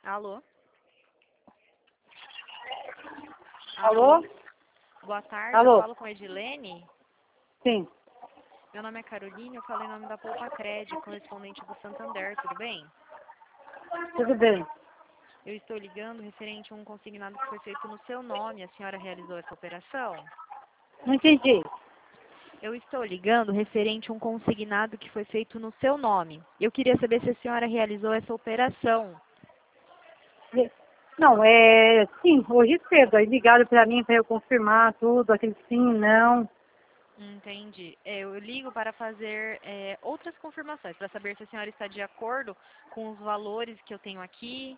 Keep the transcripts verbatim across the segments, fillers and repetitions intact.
Alô? Alô? Boa tarde, eu Alô? falo com a Edilene. Sim, Meu nome é Carolina, eu falo em nome da Poupa Cred, correspondente do Santander, tudo bem? tudo bem. Eu estou ligando referente a um consignado que foi feito no seu nome. A senhora realizou essa operação? Não entendi. Eu estou ligando referente a um consignado que foi feito no seu nome. Eu queria saber se a senhora realizou essa operação. Não, é... Sim, hoje cedo. Aí ligaram pra mim pra eu confirmar tudo, aquele sim, não. Entendi. É, Eu ligo para fazer é, outras confirmações, para saber se a senhora está de acordo com os valores que eu tenho aqui.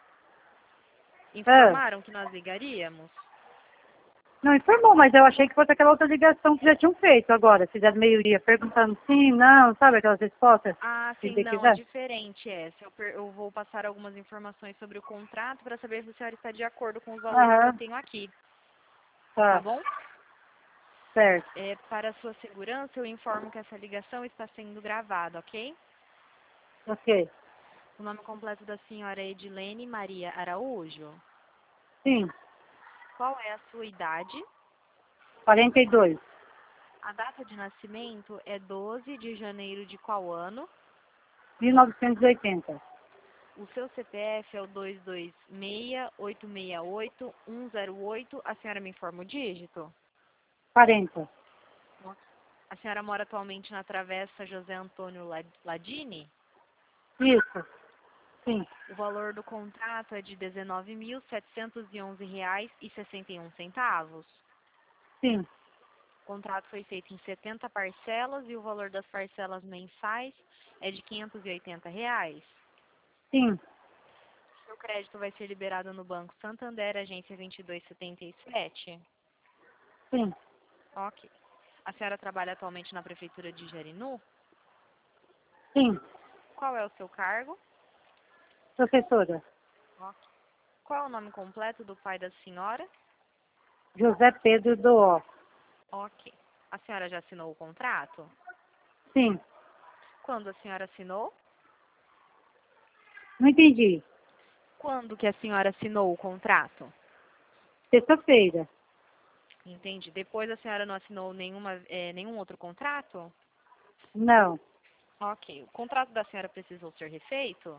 Ah, Informaram que nós ligaríamos? não informou, mas eu achei que fosse aquela outra ligação que já tinham feito agora. Fizeram meio-dia perguntando sim, não, sabe aquelas respostas? Ah, Se sim, você não, é quiser. diferente essa. Eu, per- eu vou passar algumas informações sobre o contrato para saber se a senhora está de acordo com os valores que eu Aham, tenho aqui, tá tá, bom? certo. É, para a sua segurança, eu informo que essa ligação está sendo gravada, ok? Ok. O nome completo da senhora é Edilene Maria Araújo. Sim, Qual é a sua idade? quarenta e dois. A data de nascimento é doze de janeiro de qual ano? mil novecentos e oitenta. O seu C P F é o dois dois seis, oito seis oito, um zero oito. A senhora me informa o dígito? quarenta. A senhora mora atualmente na Travessa José Antônio La- Ladini? Isso, sim, O valor do contrato é de dezenove mil setecentos e onze reais e sessenta e um centavos. sim, O contrato foi feito em setenta parcelas e o valor das parcelas mensais é de quinhentos e oitenta reais. sim, Seu crédito vai ser liberado no Banco Santander, agência vinte e dois setenta e sete. sim, Ok. A senhora trabalha atualmente na Prefeitura de Jarinu? sim. Qual é o seu cargo? Professora, Ok. Qual é o nome completo do pai da senhora? José Pedro Doó. Ok. A senhora já assinou o contrato? Sim, Quando a senhora assinou? não entendi. Quando que a senhora assinou o contrato? Sexta-feira. Entendi. Depois a senhora não assinou nenhuma, eh, nenhum outro contrato? Não, Ok. O contrato da senhora precisou ser refeito?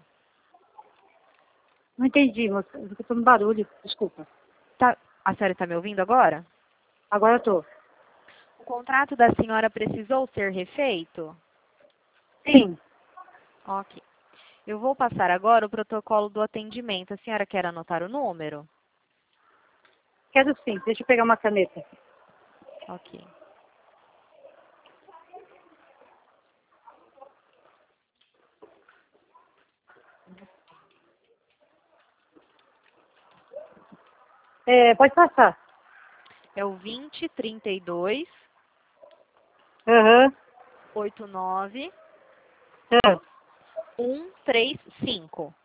não entendi, moça. Eu estou no barulho, desculpa. Tá. A senhora está me ouvindo agora? Agora eu tô. O contrato da senhora precisou ser refeito? Sim, Ok. Eu vou passar agora o protocolo do atendimento. A senhora quer anotar o número? quero sim. Deixa eu pegar uma caneta. Ok. É, pode passar. É o vinte, trinta e dois, Aham. oitenta e nove, Ah, cento e trinta e cinco.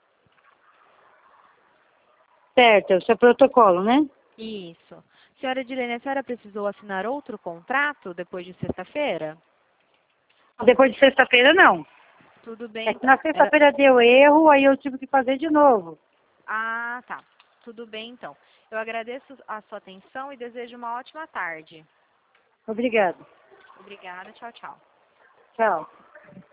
certo, é o seu protocolo, né? Isso. Senhora Edilene, a senhora precisou assinar outro contrato depois de sexta-feira? Depois de sexta-feira, não. Tudo É bem, que na então. Era... sexta-feira deu erro, aí eu tive que fazer de novo. Ah, tá. Tudo bem, então. Eu agradeço a sua atenção e desejo uma ótima tarde. Obrigada. Obrigada. Tchau, tchau. Tchau.